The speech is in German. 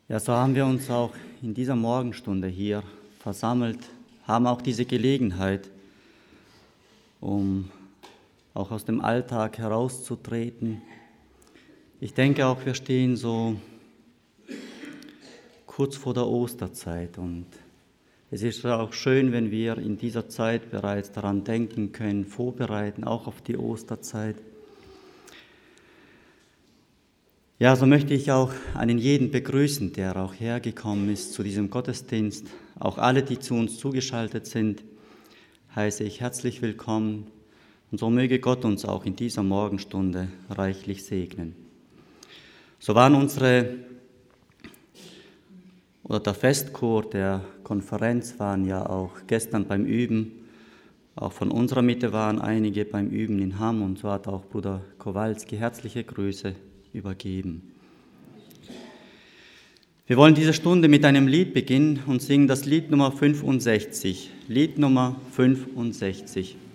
Ja, so haben wir uns auch in dieser Morgenstunde hier versammelt, haben auch diese Gelegenheit, um auch aus dem Alltag herauszutreten. Ich denke auch, wir stehen so kurz vor der Osterzeit und es ist auch schön, wenn wir in dieser Zeit bereits daran denken können, vorbereiten, auch auf die Osterzeit. Ja, so möchte ich auch einen jeden begrüßen, der auch hergekommen ist zu diesem Gottesdienst. Auch alle, die zu uns zugeschaltet sind, heiße ich herzlich willkommen. Und so möge Gott uns auch in dieser Morgenstunde reichlich segnen. So waren der Festchor der Konferenz waren ja auch gestern beim Üben. Auch von unserer Mitte waren einige beim Üben in Hamm und so hat auch Bruder Kowalski herzliche Grüße übergeben. Wir wollen diese Stunde mit einem Lied beginnen und singen das Lied Nummer 65. Lied Nummer 65.